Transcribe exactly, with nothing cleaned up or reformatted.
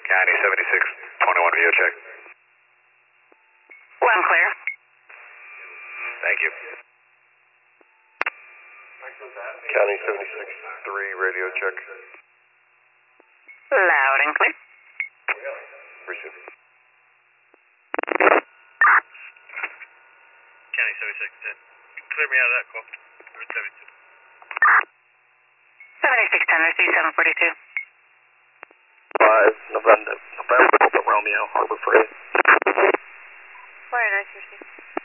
County seventy-six twenty-one V O check. One clear. Thank you. County seventy-six three radio check. Loud and clear. Receive. County seventy-six ten. You can clear me out of that call. seventy-two. seventy-six ten, receive seven forty-two. five, November, November, Romeo, Harbor Freight. Fire, nice to see you.